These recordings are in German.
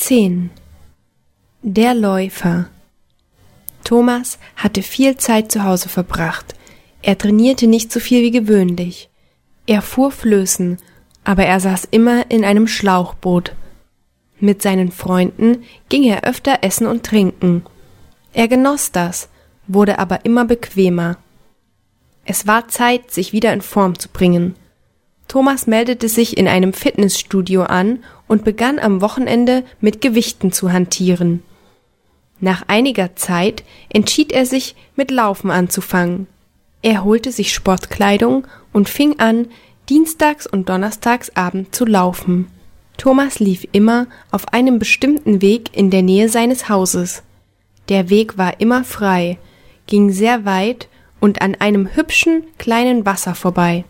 10. Der Läufer. Thomas hatte viel Zeit zu Hause verbracht. Er trainierte nicht so viel wie gewöhnlich. Er fuhr Flößen, aber er saß immer in einem Schlauchboot. Mit seinen Freunden ging er öfter essen und trinken. Er genoss das, wurde aber immer bequemer. Es war Zeit, sich wieder in Form zu bringen. Thomas meldete sich in einem Fitnessstudio an und begann am Wochenende mit Gewichten zu hantieren. Nach einiger Zeit entschied er sich, mit Laufen anzufangen. Er holte sich Sportkleidung und fing an, dienstags und donnerstags abends zu laufen. Thomas lief immer auf einem bestimmten Weg in der Nähe seines Hauses. Der Weg war immer frei, ging sehr weit und an einem hübschen kleinen Wasser vorbei.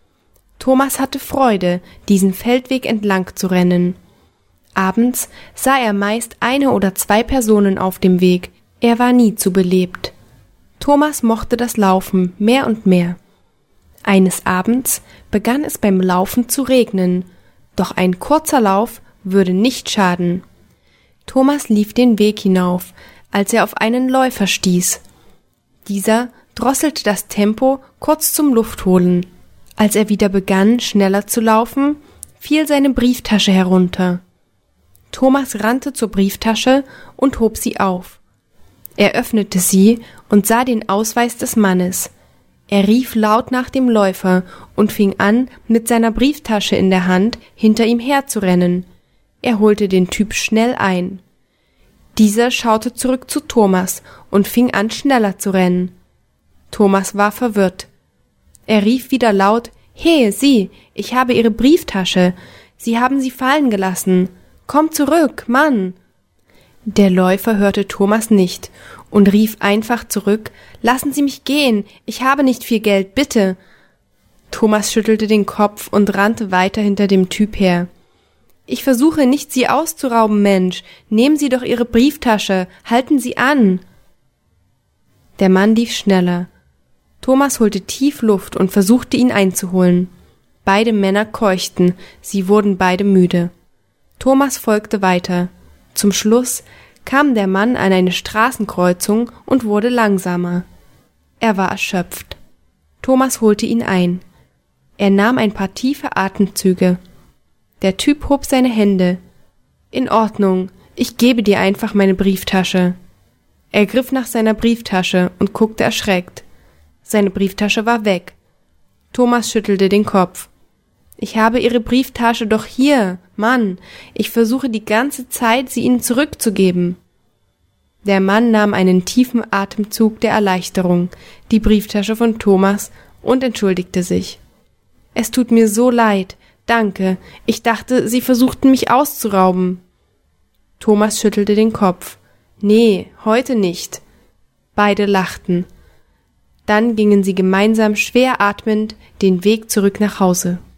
Thomas hatte Freude, diesen Feldweg entlang zu rennen. Abends sah er meist 1 oder 2 Personen auf dem Weg. Er war nie zu belebt. Thomas mochte das Laufen mehr und mehr. Eines Abends begann es beim Laufen zu regnen, doch ein kurzer Lauf würde nicht schaden. Thomas lief den Weg hinauf, als er auf einen Läufer stieß. Dieser drosselte das Tempo kurz zum Luftholen. Als er wieder begann, schneller zu laufen, fiel seine Brieftasche herunter. Thomas rannte zur Brieftasche und hob sie auf. Er öffnete sie und sah den Ausweis des Mannes. Er rief laut nach dem Läufer und fing an, mit seiner Brieftasche in der Hand hinter ihm herzurennen. Er holte den Typ schnell ein. Dieser schaute zurück zu Thomas und fing an, schneller zu rennen. Thomas war verwirrt. Er rief wieder laut: »He, Sie, ich habe Ihre Brieftasche. Sie haben sie fallen gelassen. Komm zurück, Mann!« Der Läufer hörte Thomas nicht und rief einfach zurück: »Lassen Sie mich gehen, ich habe nicht viel Geld, bitte!« Thomas schüttelte den Kopf und rannte weiter hinter dem Typ her. »Ich versuche nicht, Sie auszurauben, Mensch. Nehmen Sie doch Ihre Brieftasche, halten Sie an!« Der Mann lief schneller. Thomas holte tief Luft und versuchte, ihn einzuholen. Beide Männer keuchten, sie wurden beide müde. Thomas folgte weiter. Zum Schluss kam der Mann an eine Straßenkreuzung und wurde langsamer. Er war erschöpft. Thomas holte ihn ein. Er nahm ein paar tiefe Atemzüge. Der Typ hob seine Hände. »In Ordnung, ich gebe dir einfach meine Brieftasche.« Er griff nach seiner Brieftasche und guckte erschreckt. Seine Brieftasche war weg. Thomas schüttelte den Kopf. »Ich habe Ihre Brieftasche doch hier, Mann. Ich versuche die ganze Zeit, sie Ihnen zurückzugeben.« Der Mann nahm einen tiefen Atemzug der Erleichterung, die Brieftasche von Thomas, und entschuldigte sich. »Es tut mir so leid. Danke. Ich dachte, Sie versuchten mich auszurauben.« Thomas schüttelte den Kopf. »Nee, heute nicht.« Beide lachten. Dann gingen sie gemeinsam schwer atmend den Weg zurück nach Hause.